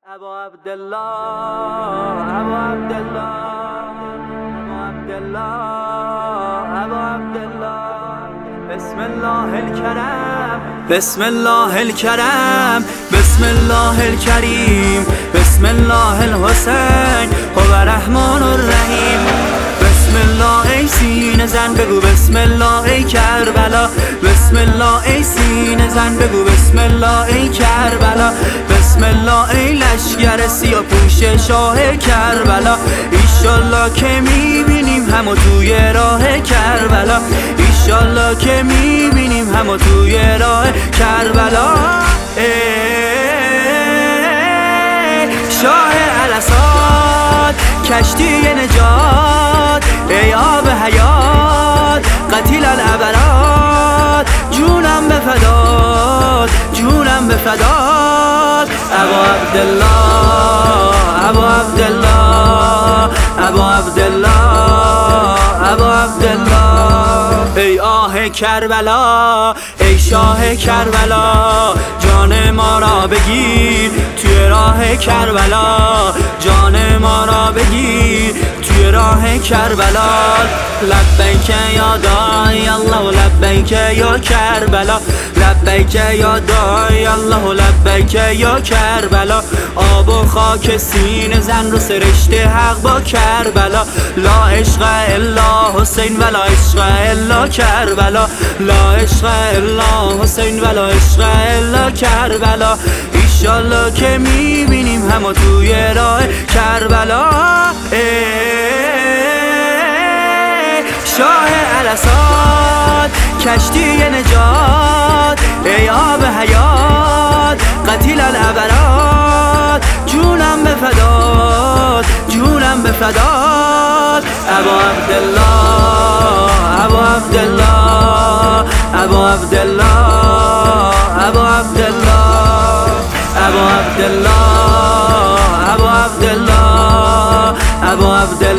ابو عبدالله ابو عبدالله ابو عبدالله ابو عبدالله بسم الله الكرم بسم الله الكرم بسم الله الكريم بسم الله الحسین هو رحمان الرحیم بسم الله ای سینه زن بگو بسم الله ای کربلا بسم الله ای سینه زن بگو بسم الله ای کربلا بسم الله ای لشگر سیاه پوش شاه کربلا ایشالله که میبینیم همو توی راه کربلا ایشالله که میبینیم همو توی راه کربلا شاه الاساد کشتی نجات ای آب حیات قتیل الابرات جونم به فدات جونم به فدات ابو عبدالله ابو عبدالله ابو عبدالله ابو عبدالله ای آه کربلا ای شاه کربلا جان ما را بگیر توی راه کربلا جان ما را بگیر توی راه کربلا لبیک یا داعی الله لبیک یا کربلا لبیک یا داعی الله لبیک یا کربلا آب و خاک سینه زن رو سرشته حق با کربلا لا عشق الا حسین ولا عشق الا کربلا لا عشق الا حسین ولا عشق الا کربلا ایشالله که میبینیم همو توی راه کربلا شاه الاساد کشتی نجات ای آب حیات قتیل الابرات جونم به فدات جونم به فدات ابو عبدالله ابو عبدالله ابو عبدالله ابو عبدالله ابو عبدالله ابو عبدالله ابو عبدالله